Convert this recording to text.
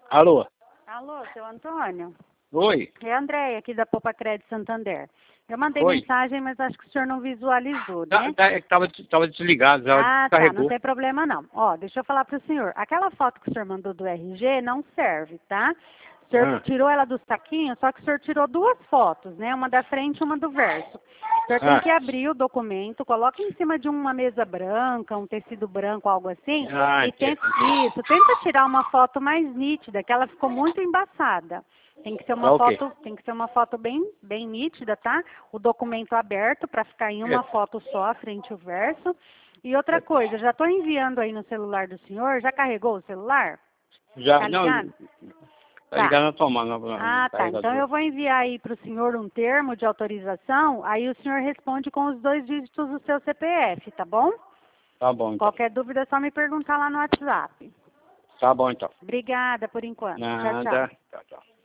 Alô? Alô, seu Antônio? Oi? É a Andréia, aqui da Popa Crédito Santander. Eu mandei Oi? mensagem, mas acho que o senhor não visualizou, né? Tava desligado, já Ah, tá, não carregou. tem problema não. Ó, deixa eu falar pro senhor. Aquela foto que o senhor mandou do RG não serve, tá? O senhor tirou ela do saquinho, só que o senhor tirou duas fotos, né? Uma da frente e uma do verso. O senhor tem que abrir o documento, coloca em cima de uma mesa branca, um tecido branco, algo assim, e tenta tirar uma foto mais nítida, que ela ficou muito embaçada. Tem que ser uma foto bem nítida, tá? O documento aberto para ficar em uma foto só, a frente e o verso. E outra coisa, já estou enviando aí no celular do senhor, já carregou o celular? Já, Tá ligado? tá ligado na tomada. Tá. Então eu vou enviar aí para o senhor um termo de autorização, aí o senhor responde com os 2 dígitos do seu CPF, tá bom? Tá bom, então. Qualquer dúvida é só me perguntar lá no WhatsApp. Tá bom, então. Obrigada por enquanto. Tchau, tchau. Nada. Tchau, tchau.